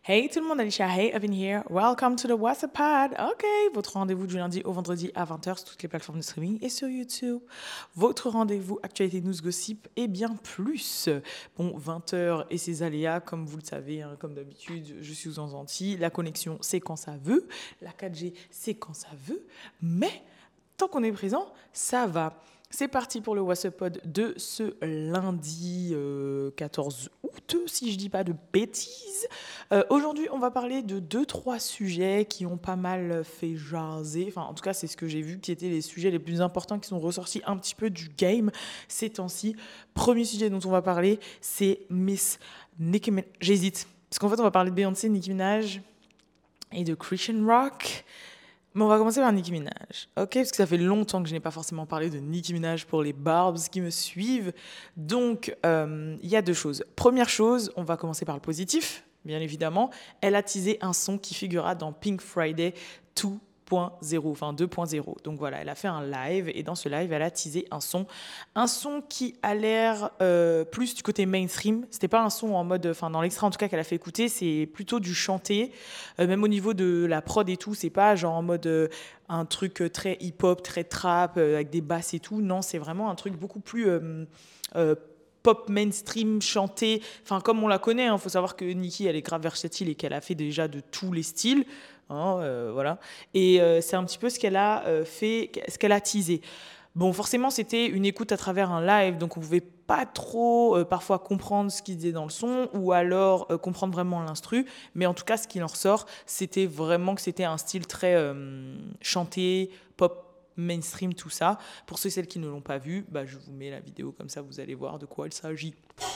Hey tout le monde, Alicia Hey, Evan here. Welcome to the WhatsApp Pod. Ok, votre rendez-vous du lundi au vendredi à 20h sur toutes les plateformes de streaming et sur YouTube. Votre rendez-vous actualité news gossip et bien plus. Bon, 20h et ses aléas, comme vous le savez, hein, comme d'habitude, je suis aux Antilles. La connexion, c'est quand ça veut. La 4G, c'est quand ça veut. Mais tant qu'on est présent, ça va. C'est parti pour le WhatsApp Pod de ce lundi 14 août, si je dis pas de bêtises. Aujourd'hui, on va parler de 2-3 sujets qui ont pas mal fait jaser. Enfin, en tout cas, c'est ce que j'ai vu qui étaient les sujets les plus importants qui sont ressortis un petit peu du game ces temps-ci. Premier sujet dont on va parler, c'est Miss Nicki Minaj. J'hésite. Parce qu'en fait, on va parler de Beyoncé, Nicki Minaj et de Christian Rock. Mais on va commencer par Nicki Minaj, ok? Parce que ça fait longtemps que je n'ai pas forcément parlé de Nicki Minaj pour les barbs qui me suivent. Donc, il y a deux choses. Première chose, on va commencer par le positif, bien évidemment. Elle a teasé un son qui figurera dans Pink Friday 2.0, enfin 2.0. Donc voilà, elle a fait un live et dans ce live, elle a teasé un son qui a l'air plus du côté mainstream. C'était pas un son en mode, enfin dans l'extrait en tout cas qu'elle a fait écouter, c'est plutôt du chanté. Même au niveau de la prod et tout, c'est pas genre en mode un truc très hip-hop, très trap, avec des basses et tout. Non, c'est vraiment un truc beaucoup plus euh, pop mainstream, chanté, enfin comme on la connaît. Il faut savoir que Nicki, elle est grave versatile et qu'elle a fait déjà de tous les styles. Hein, voilà. Et c'est un petit peu ce qu'elle a fait, ce qu'elle a teasé. Bon, forcément, c'était une écoute à travers un live, donc on pouvait pas trop parfois comprendre ce qu'il disait dans le son ou alors comprendre vraiment l'instru. Mais en tout cas, ce qu'il en ressort, c'était vraiment que c'était un style très chanté, pop mainstream, tout ça. Pour ceux et celles qui ne l'ont pas vu, bah, je vous mets la vidéo comme ça, vous allez voir de quoi il s'agit.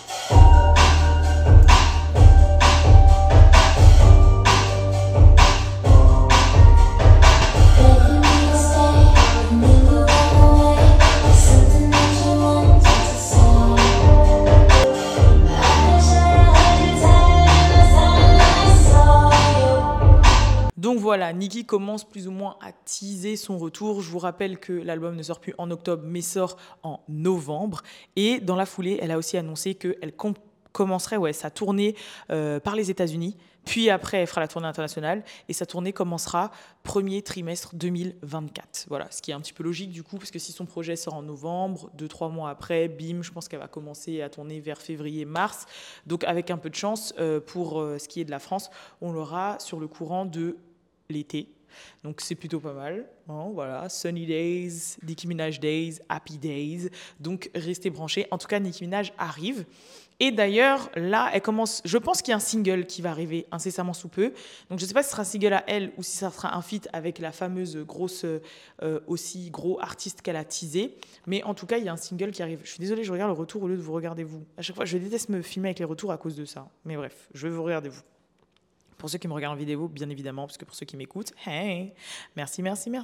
Donc voilà, Nicki commence plus ou moins à teaser son retour. Je vous rappelle que l'album ne sort plus en octobre, mais sort en novembre. Et dans la foulée, elle a aussi annoncé qu'elle commencerait sa tournée par les États-Unis. Puis après, elle fera la tournée internationale. Et sa tournée commencera premier trimestre 2024. Voilà, ce qui est un petit peu logique du coup, parce que si son projet sort en novembre, 2-3 mois après, bim, je pense qu'elle va commencer à tourner vers février-mars. Donc avec un peu de chance, pour ce qui est de la France, on l'aura sur le courant de l'été. Donc c'est plutôt pas mal. Hein, voilà, Sunny Days, Nicki Minaj Days, Happy Days. Donc restez branchés. En tout cas, Nicki Minaj arrive. Et d'ailleurs, là, elle commence. Je pense qu'il y a un single qui va arriver incessamment sous peu. Donc je ne sais pas si ce sera un single à elle ou si ça sera un feat avec la fameuse grosse, aussi gros artiste qu'elle a teasé. Mais en tout cas, il y a un single qui arrive. Je suis désolée, je regarde le retour au lieu de vous regarder vous. À chaque fois, je déteste me filmer avec les retours à cause de ça. Mais bref, je vais vous regarder vous. Pour ceux qui me regardent en vidéo, bien évidemment, parce que pour ceux qui m'écoutent, hey, merci.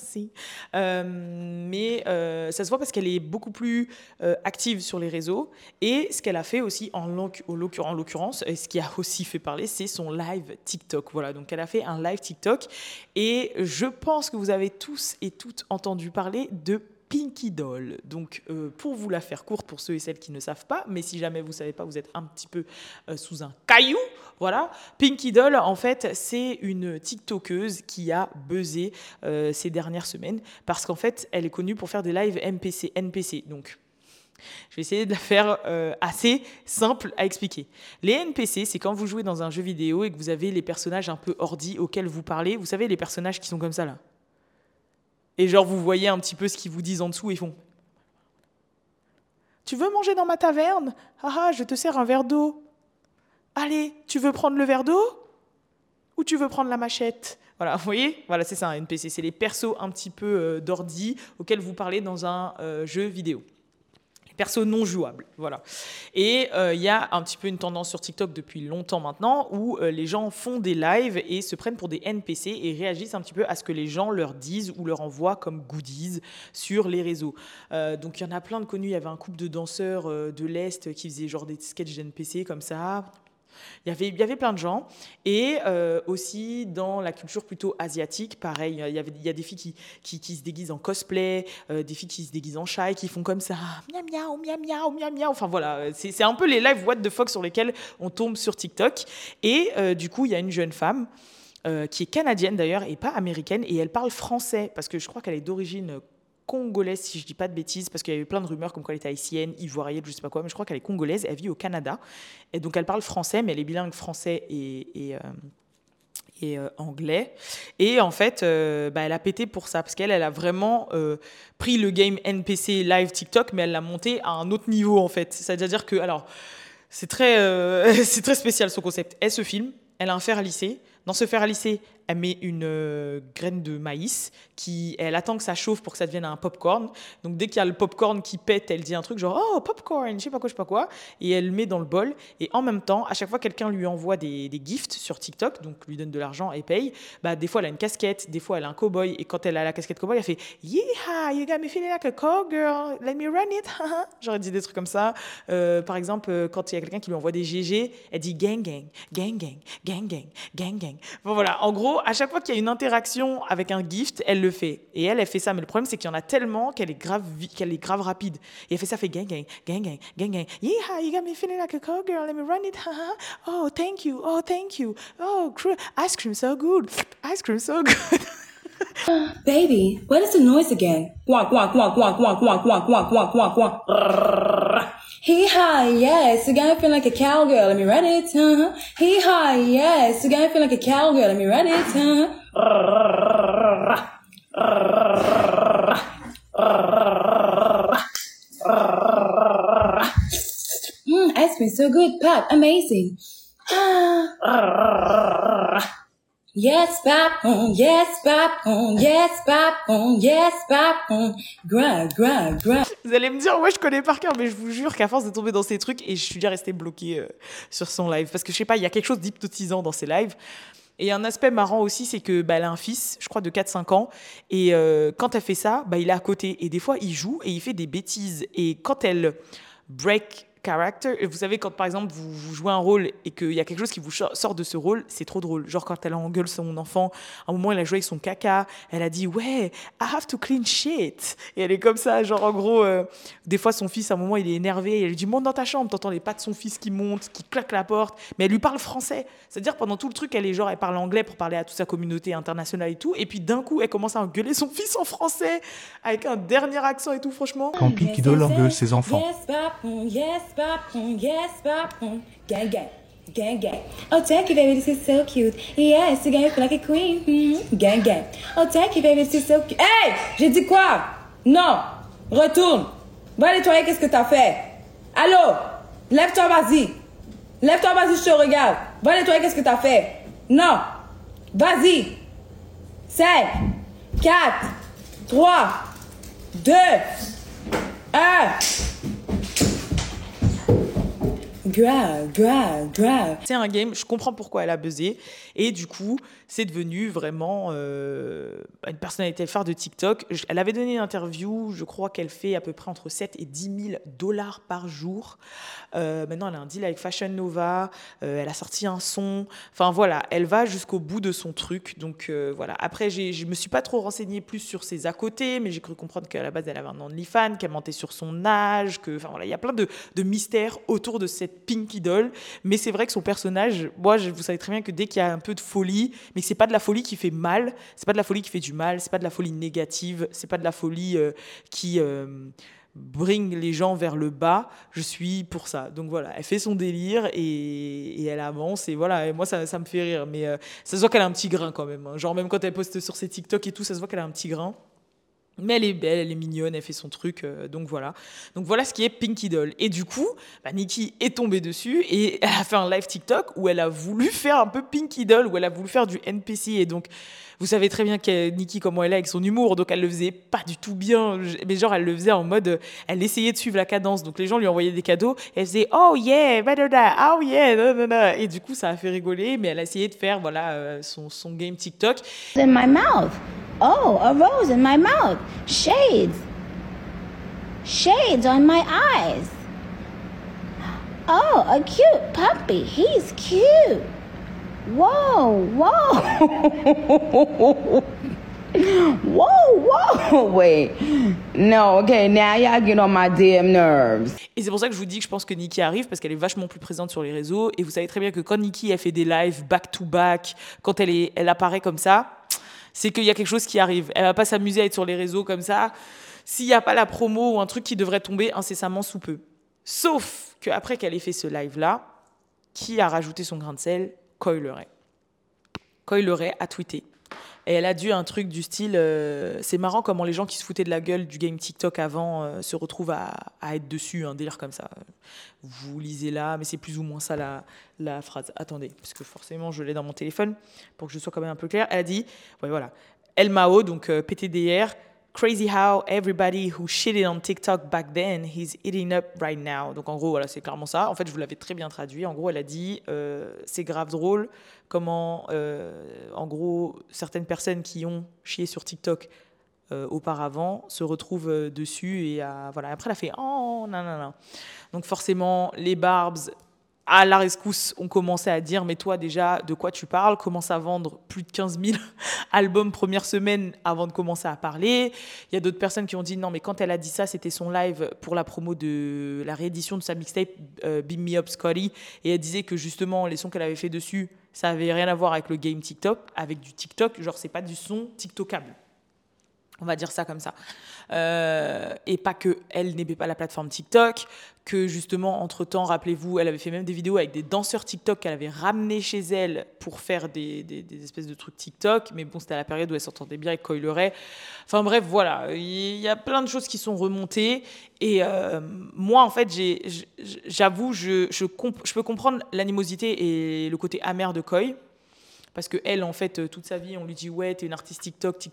Mais ça se voit parce qu'elle est beaucoup plus active sur les réseaux. Et ce qu'elle a fait aussi, en l'occurrence, et ce qui a aussi fait parler, c'est son live TikTok. Voilà, donc elle a fait un live TikTok. Et je pense que vous avez tous et toutes entendu parler de Pinky Doll. Donc, pour vous la faire courte, pour ceux et celles qui ne savent pas, mais si jamais vous ne savez pas, vous êtes un petit peu sous un caillou, voilà. Pinky Doll, en fait, c'est une TikTokeuse qui a buzzé ces dernières semaines parce qu'en fait, elle est connue pour faire des lives NPC. Donc, je vais essayer de la faire assez simple à expliquer. Les NPC, c'est quand vous jouez dans un jeu vidéo et que vous avez les personnages un peu ordi auxquels vous parlez. Vous savez, les personnages qui sont comme ça, là. Et genre, vous voyez un petit peu ce qu'ils vous disent en dessous et ils font « Tu veux manger dans ma taverne? Ah, je te sers un verre d'eau. Allez, tu veux prendre le verre d'eau? Ou tu veux prendre la machette ?» Voilà, vous voyez? Voilà, c'est ça, un NPC. C'est les persos un petit peu d'ordi auxquels vous parlez dans un jeu vidéo. Perso non jouable, voilà. Et il y a un petit peu une tendance sur TikTok depuis longtemps maintenant où les gens font des lives et se prennent pour des NPC et réagissent un petit peu à ce que les gens leur disent ou leur envoient comme goodies sur les réseaux. Donc il y en a plein de connus. Il y avait un couple de danseurs de l'Est qui faisaient genre des sketchs d'NPC comme ça. Il y avait plein de gens. Et aussi dans la culture plutôt asiatique, pareil, il y a des filles qui se déguisent en cosplay, des filles qui se déguisent en chat et qui font comme ça, miam miam, miam miam, miam miam. Enfin voilà, c'est un peu les lives what the fuck sur lesquels on tombe sur TikTok. Et du coup, il y a une jeune femme qui est canadienne d'ailleurs et pas américaine, et elle parle français, parce que je crois qu'elle est d'origine congolaise, si je dis pas de bêtises, parce qu'il y avait plein de rumeurs comme quoi elle était haïtienne, ivoirienne, je sais pas quoi, mais je crois qu'elle est congolaise, elle vit au Canada, et donc elle parle français, mais elle est bilingue français et anglais. Et en fait, elle a pété pour ça, parce qu'elle a vraiment pris le game NPC live TikTok, mais elle l'a monté à un autre niveau, en fait. C'est-à-dire que, alors, c'est très, c'est très spécial son concept. Elle se filme, elle a un fer à lisser. Dans ce fer à lisser, elle met une graine de maïs, elle attend que ça chauffe pour que ça devienne un popcorn. Donc dès qu'il y a le popcorn qui pète, elle dit un truc genre « Oh, popcorn, je sais pas quoi », et elle le met dans le bol. Et en même temps, à chaque fois quelqu'un lui envoie des gifts sur TikTok, donc lui donne de l'argent et paye, des fois elle a une casquette, des fois elle a un cow-boy, et quand elle a la casquette cow-boy, elle fait « Yeehaw, you got me feeling like a cowgirl, let me run it ». J'aurais dit des trucs comme ça. Par exemple, quand il y a quelqu'un qui lui envoie des GG, elle dit « gang gang, gang gang, gang gang, gang gang ». Bon voilà, en gros, à chaque fois qu'il y a une interaction avec un gift, elle le fait. Et elle fait ça. Mais le problème, c'est qu'il y en a tellement qu'elle est grave rapide. Et elle fait ça, fait gang, gang, gang, gang, gang, gang. Yeah, you got me feeling like a cowgirl. Let me run it. Oh, thank you. Oh, thank you. Oh, ice cream so good. Ice cream so good. Baby, what is the noise again? Quack, quack, quack, quack, quack, quack, quack, quack, quack, quack, quack. Hee-haw, yes, you got me feel like a cowgirl, let me run it, Hee-haw, yes, you got me feel like a cowgirl, let me run it, Ice cream so good, Pop, amazing. Yes, popcorn, yes, popcorn, yes, popcorn, yes, popcorn. Grind, grind, grind. Vous allez me dire, ouais, je connais par cœur, mais je vous jure qu'à force de tomber dans ces trucs, et je suis déjà restée bloquée sur son live. Parce que je sais pas, il y a quelque chose d'hypnotisant dans ses lives. Et un aspect marrant aussi, c'est que elle a un fils, je crois de 4-5 ans, et quand elle fait ça, il est à côté. Et des fois, il joue et il fait des bêtises. Et quand elle break character, vous savez, quand par exemple vous jouez un rôle et qu'il y a quelque chose qui vous sort de ce rôle, c'est trop drôle. Genre quand elle engueule son enfant, à un moment elle a joué avec son caca, elle a dit ouais, I have to clean shit, et elle est comme ça, genre en gros, des fois son fils à un moment il est énervé, et elle lui dit monte dans ta chambre, t'entends les pas de son fils qui montent, qui claquent la porte, mais elle lui parle français, c'est-à-dire pendant tout le truc elle parle anglais pour parler à toute sa communauté internationale et tout, et puis d'un coup elle commence à engueuler son fils en français avec un dernier accent et tout, franchement. Quand Pinky Doll engueule ses enfants. Yes, popcorn, yes, popcorn, yes, popcorn. Gang, gang, gang, gang. Oh, thank you, baby, this is so cute. Yes, you got me feel like a queen. Gang, gang. Oh, thank you, baby, this is so cute. Hey, j'ai dit quoi? Non, retourne. Va nettoyer, qu'est-ce que t'as fait? Allô? Lève-toi, vas-y. Lève-toi, vas-y, je te regarde. Va nettoyer, qu'est-ce que t'as fait? Non. Vas-y. 5, 4, 3, 2, 1. Grave, grave, grave. C'est un game, je comprends pourquoi elle a buzzé. Et du coup, c'est devenu vraiment une personnalité phare de TikTok. Elle avait donné une interview, je crois qu'elle fait à peu près entre 7 et 10 000 dollars par jour. Maintenant, elle a un deal avec Fashion Nova. Elle a sorti un son. Enfin, voilà, elle va jusqu'au bout de son truc. Donc, voilà. Après, je me suis pas trop renseignée plus sur ses à côté, mais j'ai cru comprendre qu'à la base, elle avait un OnlyFans, qu'elle mentait sur son âge, enfin, voilà, il y a plein de mystères autour de cette Pinky Doll. Mais c'est vrai que son personnage, moi, vous savez très bien que dès qu'il y a un peu de folie, mais que c'est pas de la folie qui fait mal, c'est pas de la folie qui fait du mal, c'est pas de la folie négative, c'est pas de la folie qui bring les gens vers le bas, je suis pour ça. Donc voilà, elle fait son délire et elle avance, et voilà, et moi ça me fait rire, mais ça se voit qu'elle a un petit grain quand même, hein. Genre même quand elle poste sur ses TikTok et tout, ça se voit qu'elle a un petit grain. Mais elle est belle, elle est mignonne, elle fait son truc, donc voilà. Donc voilà ce qui est Pinky Doll. Et du coup, Nicki est tombée dessus et elle a fait un live TikTok où elle a voulu faire un peu Pinky Doll, où elle a voulu faire du NPC. Et donc, vous savez très bien que Nicki, comment elle est avec son humour, donc elle le faisait pas du tout bien. Mais genre, elle le faisait en mode, elle essayait de suivre la cadence. Donc les gens lui envoyaient des cadeaux, et elle faisait « Oh yeah, better that, oh yeah, nanana ». Et du coup, ça a fait rigoler, mais elle a essayé de faire voilà, son game TikTok. In my mouth. Oh, a rose in my mouth. Shades. Shades on my eyes. Oh, a cute puppy. He's cute. Whoa, whoa. Whoa. Wait. No, okay, now y'all get on my damn nerves. Et c'est pour ça que je vous dis que je pense que Nicki arrive, parce qu'elle est vachement plus présente sur les réseaux. Et vous savez très bien que quand Nicki, elle fait des lives back-to-back, quand elle apparaît comme ça, c'est qu'il y a quelque chose qui arrive. Elle va pas s'amuser à être sur les réseaux comme ça s'il n'y a pas la promo ou un truc qui devrait tomber incessamment sous peu. Sauf qu'après qu'elle ait fait ce live-là, qui a rajouté son grain de sel? Coi Leray. Coi Leray a tweeté. Et elle a dit un truc du style c'est marrant comment les gens qui se foutaient de la gueule du game TikTok avant se retrouvent à être dessus, un délire comme ça. Vous lisez là, mais c'est plus ou moins ça la phrase. Attendez, parce que forcément je l'ai dans mon téléphone pour que je sois quand même un peu clair. Elle a dit, ouais voilà, El Mao, donc PTDR, crazy how everybody who shitted on TikTok back then, he's eating up right now. Donc en gros, voilà, c'est clairement ça. En fait, je vous l'avais très bien traduit. En gros, elle a dit, c'est grave drôle comment, en gros, certaines personnes qui ont chié sur TikTok auparavant se retrouvent dessus. Et voilà. Après, elle a fait, oh, non. Donc forcément, les Barbs, à la rescousse, on commençait à dire, mais toi déjà, de quoi tu parles? Commence à vendre plus de 15 000 albums première semaine avant de commencer à parler. Il y a d'autres personnes qui ont dit, non, mais quand elle a dit ça, c'était son live pour la promo de la réédition de sa mixtape Beam Me Up Scotty. Et elle disait que justement, les sons qu'elle avait fait dessus, ça avait rien à voir avec le game TikTok, avec du TikTok, genre c'est pas du son TikTokable. On va dire ça comme ça. Et pas qu'elle n'aimait pas la plateforme TikTok, que justement, entre-temps, rappelez-vous, elle avait fait même des vidéos avec des danseurs TikTok qu'elle avait ramenés chez elle pour faire des espèces de trucs TikTok. Mais bon, c'était à la période où elle s'entendait bien avec Coi Leray. Enfin bref, voilà. Il y a plein de choses qui sont remontées. Et moi, en fait, j'avoue, je peux comprendre l'animosité et le côté amer de Coi. Parce qu'elle, en fait, toute sa vie, on lui dit « Ouais, t'es une artiste TikTok. »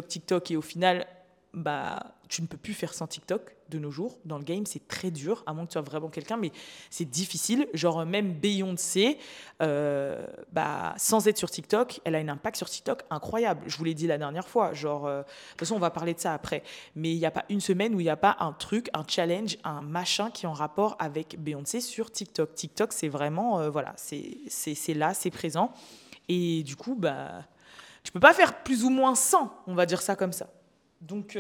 Et au final, bah, tu ne peux plus faire sans TikTok de nos jours. Dans le game, c'est très dur, à moins que tu sois vraiment quelqu'un, mais c'est difficile. Genre, même Beyoncé, sans être sur TikTok, elle a un impact sur TikTok incroyable. Je vous l'ai dit la dernière fois. Genre, de toute façon, on va parler de ça après. Mais il n'y a pas une semaine où il n'y a pas un truc, un challenge, un machin qui est en rapport avec Beyoncé sur TikTok. TikTok, c'est vraiment, voilà, c'est là, c'est présent. Et du coup, tu peux pas faire plus ou moins 100, on va dire ça comme ça. Donc,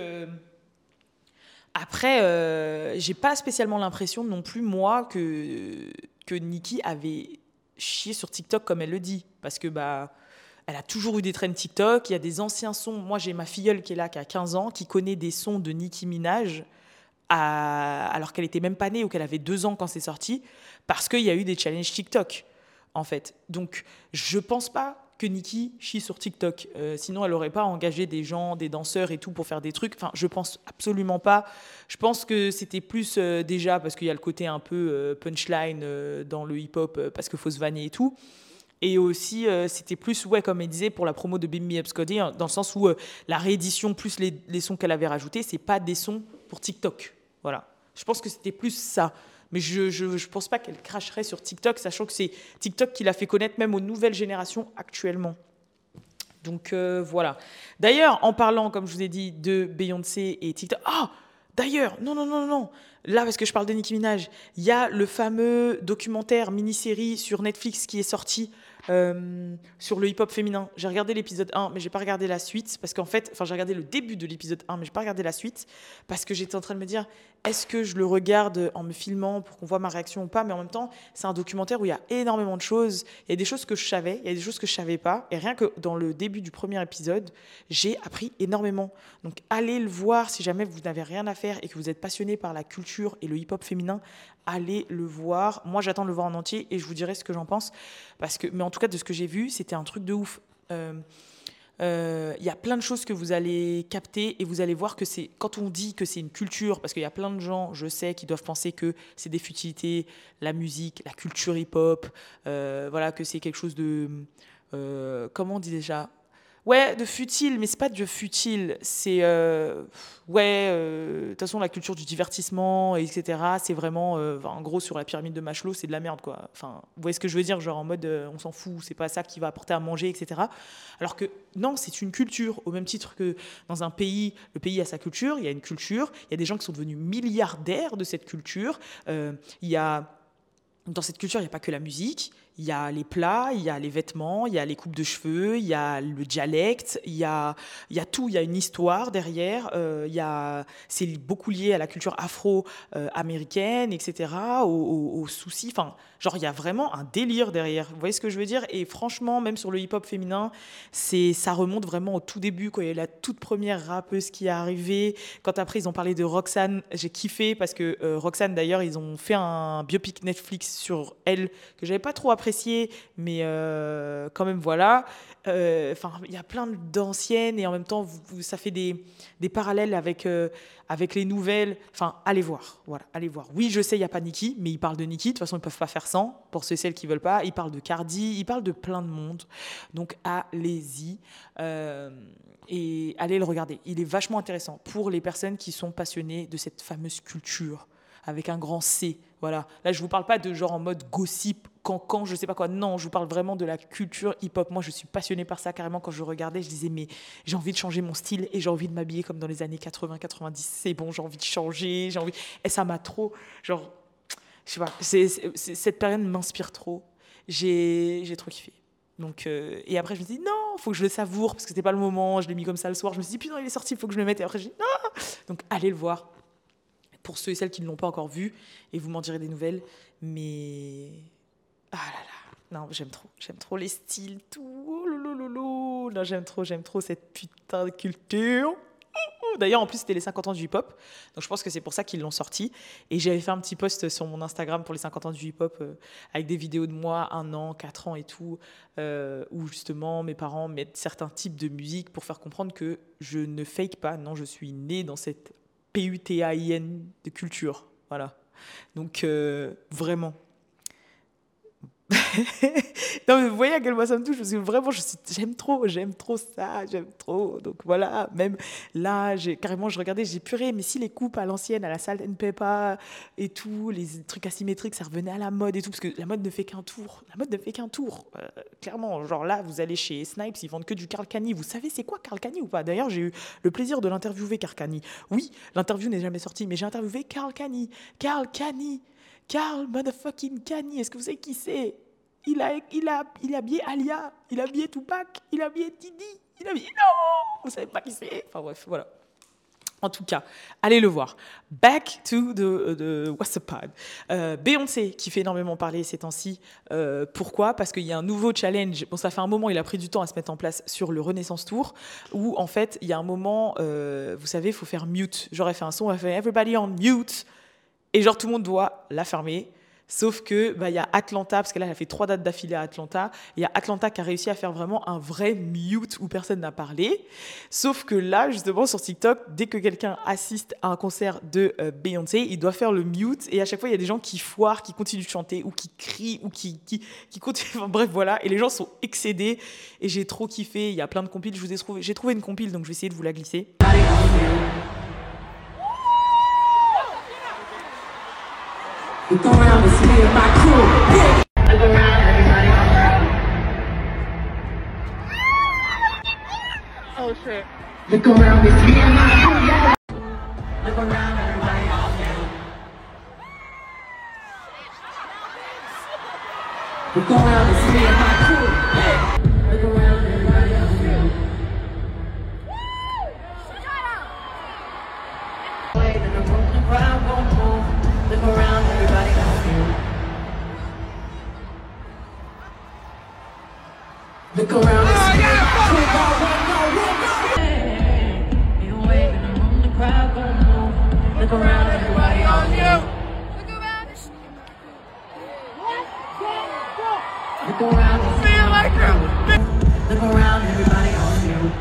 après, j'ai pas spécialement l'impression non plus, moi, que Nicki avait chié sur TikTok comme elle le dit. Parce que, elle a toujours eu des trends TikTok, il y a des anciens sons. Moi, j'ai ma filleule qui est là, qui a 15 ans, qui connaît des sons de Nicki Minaj, alors qu'elle était même pas née ou qu'elle avait 2 ans quand c'est sorti, parce qu'il y a eu des challenges TikTok. En fait. Donc, je pense pas que Nicki chie sur TikTok. Sinon, elle aurait pas engagé des gens, des danseurs et tout pour faire des trucs. Enfin, je pense absolument pas. Je pense que c'était plus déjà parce qu'il y a le côté un peu punchline dans le hip-hop parce qu'il faut se vanner et tout. Et aussi, c'était plus, comme elle disait, pour la promo de Beam Me Up Scotty, dans le sens où la réédition plus les sons qu'elle avait rajoutés, c'est pas des sons pour TikTok. Voilà. Je pense que c'était plus ça. Mais je pense pas qu'elle cracherait sur TikTok, sachant que c'est TikTok qui l'a fait connaître même aux nouvelles générations actuellement. Donc voilà. D'ailleurs, en parlant, comme je vous ai dit, de Beyoncé et TikTok... D'ailleurs, non. Là, parce que je parle de Nicki Minaj, il y a le fameux documentaire mini-série sur Netflix qui est sorti sur le hip-hop féminin. J'ai regardé l'épisode 1, mais j'ai pas regardé la suite, parce qu'en fait, j'ai regardé le début de l'épisode 1, mais j'ai pas regardé la suite, parce que j'étais en train de me dire, est-ce que je le regarde en me filmant pour qu'on voit ma réaction ou pas? Mais en même temps, c'est un documentaire où il y a énormément de choses. Il y a des choses que je savais, il y a des choses que je savais pas, et rien que dans le début du premier épisode, j'ai appris énormément. Donc allez le voir si jamais vous n'avez rien à faire et que vous êtes passionné par la culture et le hip-hop féminin, allez le voir. Moi, j'attends de le voir en entier et je vous dirai ce que j'en pense. Mais en tout cas, de ce que j'ai vu, c'était un truc de ouf. Y a plein de choses que vous allez capter et vous allez voir que quand on dit que c'est une culture, parce qu'il y a plein de gens, je sais, qui doivent penser que c'est des futilités, la musique, la culture hip-hop, que c'est quelque chose de... comment on dit déjà ? Ouais, de futile, mais c'est pas de futile, c'est de toute façon la culture du divertissement, etc. C'est vraiment, en gros sur la pyramide de Maslow, c'est de la merde quoi. Enfin, vous voyez ce que je veux dire, genre en mode on s'en fout, c'est pas ça qui va apporter à manger, etc. Alors que non, c'est une culture, au même titre que dans un pays, le pays a sa culture, il y a une culture, il y a des gens qui sont devenus milliardaires de cette culture, il y a dans cette culture, il n'y a pas que la musique, il y a les plats, il y a les vêtements, il y a les coupes de cheveux, il y a le dialecte, il y a tout, il y a une histoire derrière, c'est beaucoup lié à la culture afro-américaine, etc., aux soucis, enfin, genre, il y a vraiment un délire derrière, vous voyez ce que je veux dire? Et franchement, même sur le hip-hop féminin, ça remonte vraiment au tout début, quand il y a eu la toute première rappeuse qui est arrivée, quand après ils ont parlé de Roxane, j'ai kiffé, parce que Roxane, d'ailleurs, ils ont fait un biopic Netflix sur elle, que j'avais pas trop apprécié, mais quand même, voilà. Enfin, il y a plein d'anciennes, et en même temps, ça fait des parallèles avec les nouvelles. Enfin, allez voir, voilà, allez voir. Oui, je sais, il n'y a pas Nicki, mais ils parlent de Nicki, de toute façon, ils ne peuvent pas faire sans, pour ceux et celles qui ne veulent pas. Ils parlent de Cardi, ils parlent de plein de monde. Donc, allez-y. Et allez le regarder. Il est vachement intéressant pour les personnes qui sont passionnées de cette fameuse culture, avec un grand C. Voilà. Là, je ne vous parle pas de genre en mode gossip, cancan, je ne sais pas quoi. Non, je vous parle vraiment de la culture hip-hop. Moi, je suis passionnée par ça. Carrément, quand je regardais, je disais, mais j'ai envie de changer mon style et j'ai envie de m'habiller comme dans les années 80-90. C'est bon, j'ai envie de changer. Et ça m'a trop... Genre, je sais pas, cette période m'inspire trop. J'ai trop kiffé. Donc, et après, je me suis dit, non, il faut que je le savoure parce que c'était pas le moment. Je l'ai mis comme ça le soir. Je me suis dit, putain, il est sorti, il faut que je le mette. Et après, j'ai dit, non. Donc, allez le voir. Pour ceux et celles qui ne l'ont pas encore vu, et vous m'en direz des nouvelles. Mais... ah là là, non, j'aime trop les styles, tout. Oh lolo. Non, j'aime trop cette putain de culture. D'ailleurs, en plus, c'était les 50 ans du hip-hop. Donc, je pense que c'est pour ça qu'ils l'ont sorti. Et j'avais fait un petit post sur mon Instagram pour les 50 ans du hip-hop avec des vidéos de moi, 1 an, 4 ans et tout, où justement, mes parents mettent certains types de musique pour faire comprendre que je ne fake pas. Non, je suis née dans cette PUTAIN de culture. Voilà. Donc, vraiment. Non, mais vous voyez à quel point ça me touche, parce que vraiment, j'aime trop ça, j'aime trop. Donc voilà, même là, carrément, je regardais, j'ai puré, mais si les coupes à l'ancienne, à la Salt and Pepper et tout, les trucs asymétriques, ça revenait à la mode et tout, parce que la mode ne fait qu'un tour. Clairement, genre là, vous allez chez Snipes, ils vendent que du Karl Kani. Vous savez c'est quoi Karl Kani ou pas? D'ailleurs, j'ai eu le plaisir de l'interviewer, Karl Kani. Oui, l'interview n'est jamais sortie, mais j'ai interviewé Karl Kani. Karl motherfucking Kani, est-ce que vous savez qui c'est? Il a habillé Alia, il a habillé Tupac, il a habillé Didi, il a habillé... Non, vous savez pas qui c'est? Enfin bref, voilà. En tout cas, allez le voir. Back to the What's Up Pod. Beyoncé, qui fait énormément parler ces temps-ci. Pourquoi? Parce qu'il y a un nouveau challenge. Bon, ça fait un moment, il a pris du temps à se mettre en place sur le Renaissance Tour, où en fait, il y a un moment, vous savez, il faut faire mute. Genre, elle fait un son, elle fait « Everybody on mute ». Et genre, tout le monde doit la fermer. Sauf que y a Atlanta, parce que là, elle a fait 3 dates d'affilée à Atlanta. Il y a Atlanta qui a réussi à faire vraiment un vrai mute où personne n'a parlé. Sauf que là, justement, sur TikTok, dès que quelqu'un assiste à un concert de Beyoncé, il doit faire le mute. Et à chaque fois, il y a des gens qui foirent, qui continuent de chanter, ou qui crient, ou qui continuent. Enfin, bref, voilà. Et les gens sont excédés. Et j'ai trop kiffé. Il y a plein de compiles. J'ai trouvé une compile, donc je vais essayer de vous la glisser. Look around and see me and my crew. Look around, everybody. Oh shit. Look around and see me and my crew. Look around, everybody. Look around and see me and my crew. Look around, everybody. Wait in the room, the crowd won't move. Look around, everybody else you. Look around and see me. You wait in the room, the crowd gon' move. Look around, everybody on you. Look around and see me. Look around, everybody on you.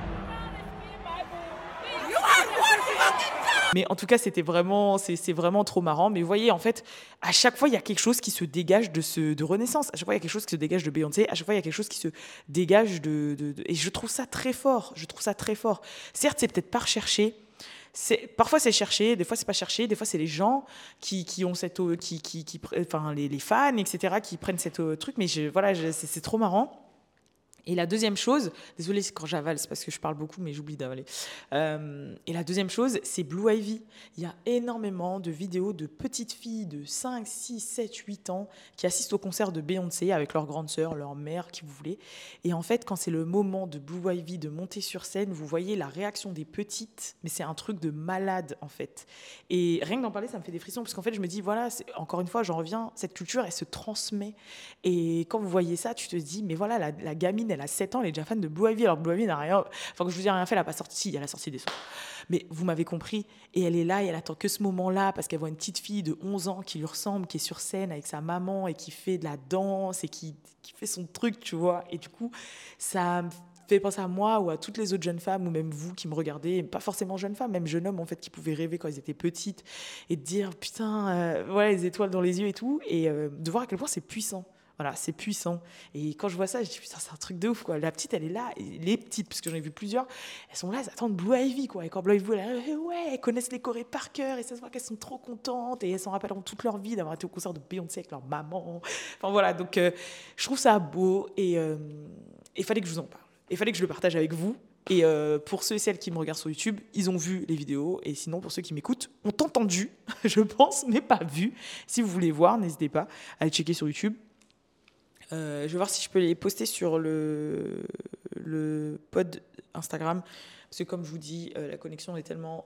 Mais en tout cas, c'est vraiment trop marrant. Mais vous voyez, en fait, à chaque fois, il y a quelque chose qui se dégage de Renaissance. À chaque fois, il y a quelque chose qui se dégage de Beyoncé. À chaque fois, il y a quelque chose qui se dégage et je trouve ça très fort. Certes, c'est peut-être pas recherché. Parfois, c'est cherché. Des fois, c'est pas cherché. Des fois, c'est les gens qui ont cette... enfin, les fans, etc., qui prennent cette truc. Mais voilà, c'est trop marrant. Et la deuxième chose, désolée quand j'avale, c'est parce que je parle beaucoup, mais j'oublie d'avaler. Et la deuxième chose, c'est Blue Ivy. Il y a énormément de vidéos de petites filles de 5, 6, 7, 8 ans qui assistent au concert de Beyoncé avec leur grande sœur, leur mère, qui vous voulez. Et en fait, quand c'est le moment de Blue Ivy de monter sur scène, vous voyez la réaction des petites, mais c'est un truc de malade en fait. Et rien que d'en parler, ça me fait des frissons, parce qu'en fait, je me dis, voilà, encore une fois, j'en reviens, cette culture, elle se transmet. Et quand vous voyez ça, tu te dis, mais voilà, la gamine, elle a 7 ans, elle est déjà fan de Blue Ivy. Alors Blue Ivy n'a rien, enfin que je vous dis rien fait, elle n'a pas sorti, si, elle a sorti des sons. Mais vous m'avez compris. Et elle est là, et elle attend que ce moment-là, parce qu'elle voit une petite fille de 11 ans qui lui ressemble, qui est sur scène avec sa maman, et qui fait de la danse, et qui fait son truc, tu vois. Et du coup, ça me fait penser à moi ou à toutes les autres jeunes femmes, ou même vous qui me regardez, pas forcément jeunes femmes, même jeunes hommes, en fait, qui pouvaient rêver quand ils étaient petites, et de dire, putain, ouais, les étoiles dans les yeux et tout, et de voir à quel point c'est puissant. Voilà, c'est puissant. Et quand je vois ça, je dis, putain, c'est un truc de ouf, quoi. La petite, elle est là, et les petites, parce que j'en ai vu plusieurs, elles sont là, elles attendent Blue Ivy, quoi. Et quand Blue Ivy, elle arrive, ouais, elles connaissent les chorés par cœur, et ça se voit qu'elles sont trop contentes, et elles s'en rappelleront toute leur vie d'avoir été au concert de Beyoncé avec leur maman. Enfin, voilà, donc je trouve ça beau, et il fallait que je vous en parle. Il fallait que je le partage avec vous. Et pour ceux et celles qui me regardent sur YouTube, ils ont vu les vidéos. Et sinon, pour ceux qui m'écoutent, ont entendu, je pense, mais pas vu. Si vous voulez voir, n'hésitez pas à aller checker sur YouTube. Je vais voir si je peux les poster sur le pod Instagram. Parce que comme je vous dis, la connexion est tellement...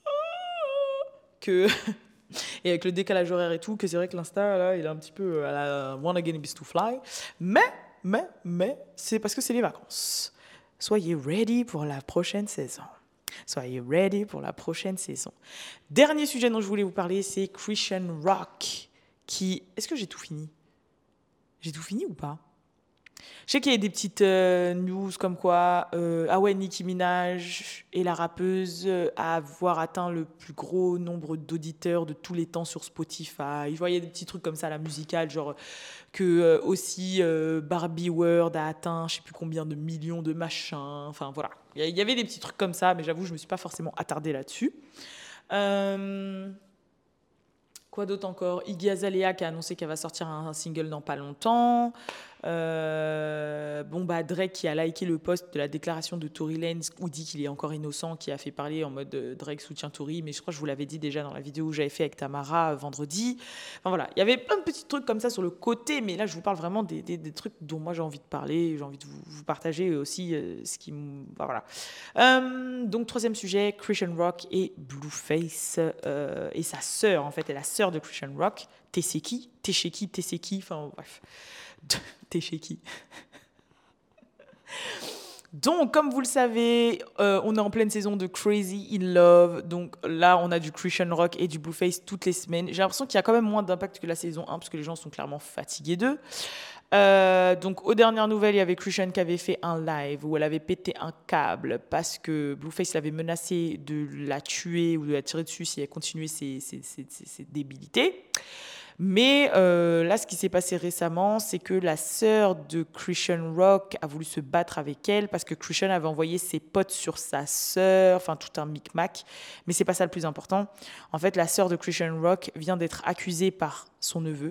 que... et avec le décalage horaire et tout, que c'est vrai que l'Insta, là, il est un petit peu à la One Again Beast to Fly. Mais, c'est parce que c'est les vacances. Soyez ready pour la prochaine saison. Soyez ready pour la prochaine saison. Dernier sujet dont je voulais vous parler, c'est Christian Rock. Est-ce que j'ai tout fini ? J'ai tout fini ou pas ? Je sais qu'il y a des petites news comme quoi, ah ouais, Nicki Minaj est la rappeuse à avoir atteint le plus gros nombre d'auditeurs de tous les temps sur Spotify. Je vois, il y a des petits trucs comme ça, la musicale, genre que aussi Barbie World a atteint je sais plus combien de millions de machins. Enfin voilà, il y avait des petits trucs comme ça, mais j'avoue, je me suis pas forcément attardée là-dessus. Quoi d'autre encore ? Iggy Azalea qui a annoncé qu'elle va sortir un single dans pas longtemps. Drake qui a liké le post de la déclaration de Tory Lanez où dit qu'il est encore innocent, qui a fait parler en mode Drake soutient Tory, mais je crois que je vous l'avais dit déjà dans la vidéo que j'avais fait avec Tamara vendredi. Enfin voilà, il y avait plein de petits trucs comme ça sur le côté, mais là je vous parle vraiment des trucs dont moi j'ai envie de parler, j'ai envie de vous partager aussi ce qui me... Enfin, voilà. Donc troisième sujet, Christian Rock et Blueface et sa sœur, en fait, est la sœur de Christian Rock, Teseki, enfin bref. Teseki. Donc, comme vous le savez, on est en pleine saison de Crazy in Love. Donc là, on a du Christian Rock et du Blueface toutes les semaines. J'ai l'impression qu'il y a quand même moins d'impact que la saison 1 parce que les gens sont clairement fatigués d'eux. Donc, aux dernières nouvelles, il y avait Christian qui avait fait un live où elle avait pété un câble parce que Blueface l'avait menacé de la tuer ou de la tirer dessus si elle continuait ses débilités. Mais là, ce qui s'est passé récemment, c'est que la sœur de Christian Rock a voulu se battre avec elle parce que Christian avait envoyé ses potes sur sa sœur, enfin tout un micmac. Mais c'est pas ça le plus important. En fait, la sœur de Christian Rock vient d'être accusée par son neveu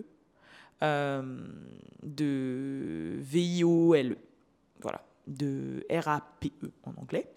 de VIOLE, voilà, de RAPE en anglais.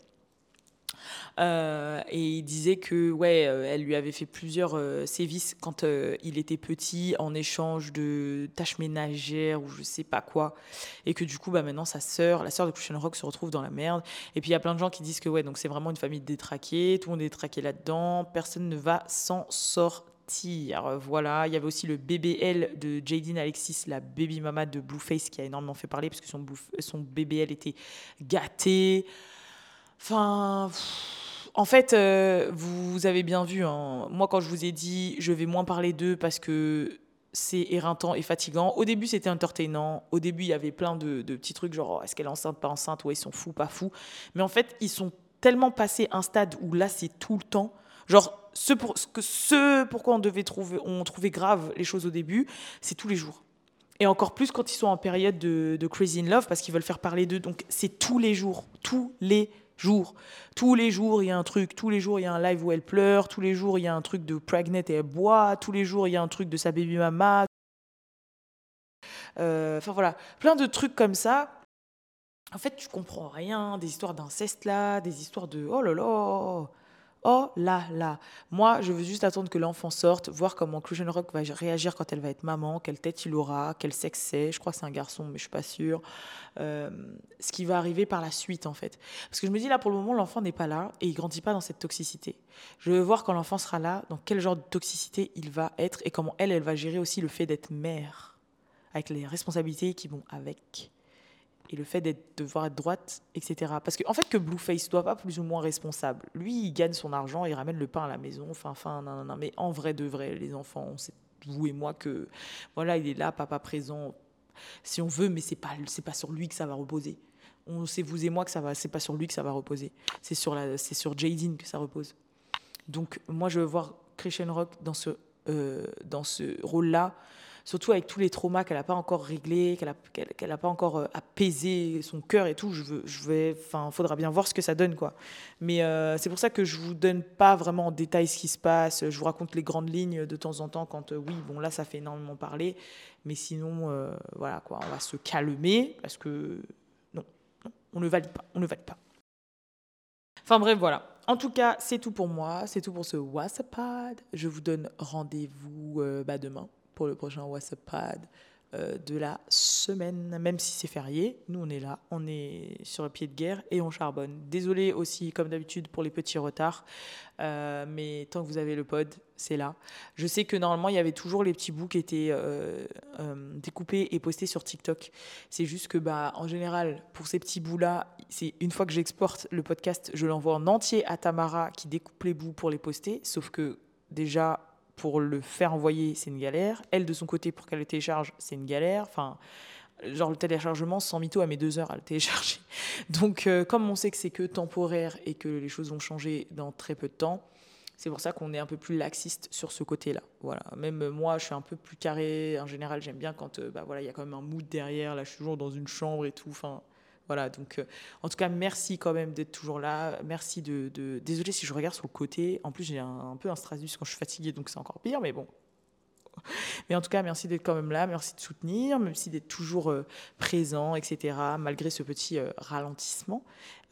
Et il disait que elle lui avait fait plusieurs sévices quand il était petit en échange de tâches ménagères ou je sais pas quoi, et que du coup maintenant la sœur de Christian Rock se retrouve dans la merde. Et puis il y a plein de gens qui disent que donc c'est vraiment une famille détraquée, tout le monde est détraqué là-dedans, personne ne va s'en sortir. Voilà, il y avait aussi le BBL de Jaidyn Alexis, la baby mama de Blueface, qui a énormément fait parler parce que son BBL était gâté. Enfin, en fait, vous avez bien vu, hein, moi quand je vous ai dit je vais moins parler d'eux parce que c'est éreintant et fatigant, au début c'était entertainant, au début il y avait plein de petits trucs genre est-ce qu'elle est enceinte, pas enceinte, ouais ils sont fous, pas fous, mais en fait ils sont tellement passés un stade où là c'est tout le temps, genre pourquoi on trouvait grave les choses au début, c'est tous les jours. Et encore plus quand ils sont en période de Crazy in Love parce qu'ils veulent faire parler d'eux, donc c'est tous les jours. Tous les jours, il y a un truc. Tous les jours, il y a un live où elle pleure. Tous les jours, il y a un truc de pregnant et elle boit. Tous les jours, il y a un truc de sa baby mama. Enfin voilà, plein de trucs comme ça. En fait, tu comprends rien, des histoires d'inceste là, des histoires de oh là là, oh là là. Moi, je veux juste attendre que l'enfant sorte, voir comment Christian Rock va réagir quand elle va être maman, quelle tête il aura, quel sexe c'est. Je crois que c'est un garçon, mais je suis pas sûre. Euh, Ce qui va arriver par la suite, en fait. Parce que je me dis là, pour le moment, l'enfant n'est pas là et il grandit pas dans cette toxicité. Je veux voir quand l'enfant sera là, dans quel genre de toxicité il va être et comment elle va gérer aussi le fait d'être mère, avec les responsabilités qui vont avec et le fait devoir être droite, etc. Parce qu'en fait, que Blueface soit pas plus ou moins responsable. Lui, il gagne son argent, il ramène le pain à la maison, enfin, non, non, non. Mais en vrai de vrai, les enfants, on sait, vous et moi, que voilà, il est là, papa présent, si on veut, mais c'est pas sur lui que ça va reposer. On sait, vous et moi, que c'est pas sur lui que ça va reposer. C'est sur Jaden que ça repose. Donc, moi, je veux voir Christian Rock dans ce rôle-là, surtout avec tous les traumas qu'elle n'a pas encore réglés, qu'elle a pas encore apaisé son cœur et tout. Enfin, faudra bien voir ce que ça donne, quoi. Mais c'est pour ça que je vous donne pas vraiment en détail ce qui se passe. Je vous raconte les grandes lignes de temps en temps quand, oui, bon, là, ça fait énormément parler. Mais sinon, voilà, quoi, on va se calmer parce que non, on ne valide pas, on ne valide pas. Enfin bref, voilà. En tout cas, c'est tout pour moi. C'est tout pour ce WhatsApp. Je vous donne rendez-vous demain pour le prochain WhatsApp de la semaine. Même si c'est férié, nous on est là, on est sur le pied de guerre et on charbonne. Désolée aussi, comme d'habitude, pour les petits retards. Mais tant que vous avez le pod, c'est là. Je sais que normalement, il y avait toujours les petits bouts qui étaient découpés et postés sur TikTok. C'est juste que, en général, pour ces petits bouts-là, c'est une fois que j'exporte le podcast, je l'envoie en entier à Tamara qui découpe les bouts pour les poster. Sauf que, déjà, pour le faire envoyer, c'est une galère. Elle, de son côté, pour qu'elle le télécharge, c'est une galère. Enfin, genre le téléchargement, sans mytho, elle met 2 heures à le télécharger. Donc, comme on sait que c'est que temporaire et que les choses vont changer dans très peu de temps, c'est pour ça qu'on est un peu plus laxiste sur ce côté-là. Voilà. Même moi, je suis un peu plus carré. En général, j'aime bien quand il y a quand même un mood derrière. Là, je suis toujours dans une chambre et tout. Enfin, voilà. Donc, en tout cas, merci quand même d'être toujours là. Merci Désolée si je regarde sur le côté. En plus, j'ai un peu un stratus quand je suis fatiguée, donc c'est encore pire. Mais bon. Mais en tout cas, merci d'être quand même là, merci de soutenir, merci d'être toujours présent, etc., malgré ce petit ralentissement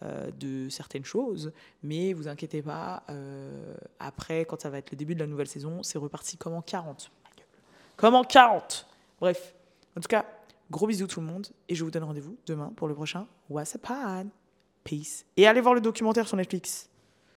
de certaines choses. Mais vous inquiétez pas, après, quand ça va être le début de la nouvelle saison, c'est reparti comme en 40. Comme en 40. Bref, en tout cas, gros bisous tout le monde, et je vous donne rendez-vous demain pour le prochain WhatsApp. Peace. Et allez voir le documentaire sur Netflix.